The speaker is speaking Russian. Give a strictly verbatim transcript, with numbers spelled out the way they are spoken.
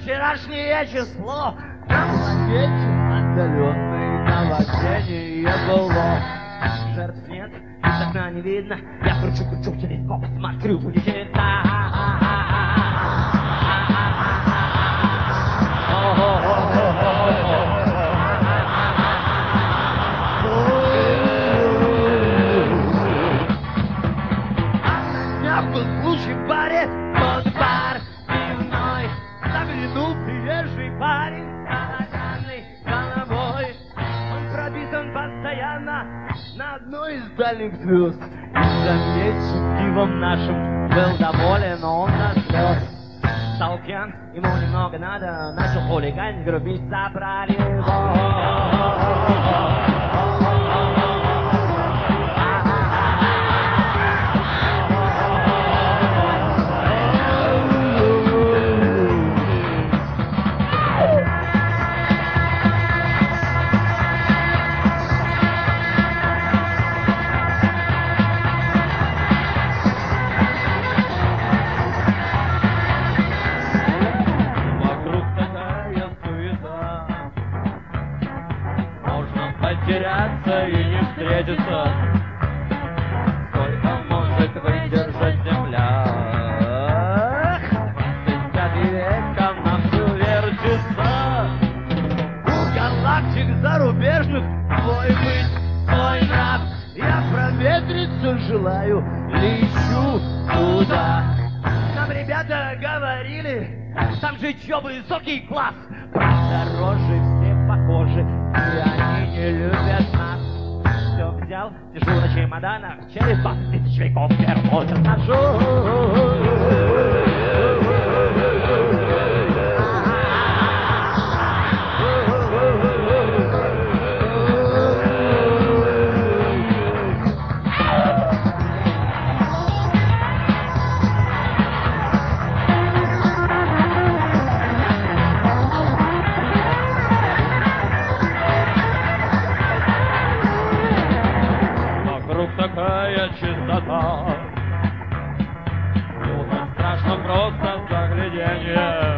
вчерашнее число. На планете отдаленной наводнение было. Жертв нет, из окна не видно. Я кручу-кручу телескоп, смотрю, будет видно. Был случай в баре, под бар пивной. Заглянул приезжий парень с оловянной головой. Он прописан постоянно на одной из дальних звезд. И заметь, пивом нашим был доволен он до слез. Стал пьян, ему немного надо, начал хулиганить, грубить, забрали его. Потеряться и не встретиться. Сколько может выдержать земля? Десятый век, она все вертится. У галактик зарубежных свой быть, свой нрав. Я проветриться желаю, лечу туда. Нам ребята говорили, там же чё высокий класс. Правда, рожи все похожи, и они не любят нас. Все взял, сижу на чемоданах, через двадцать тысяч веков перемотр ножу. Такая чистота, было страшно просто загляденье.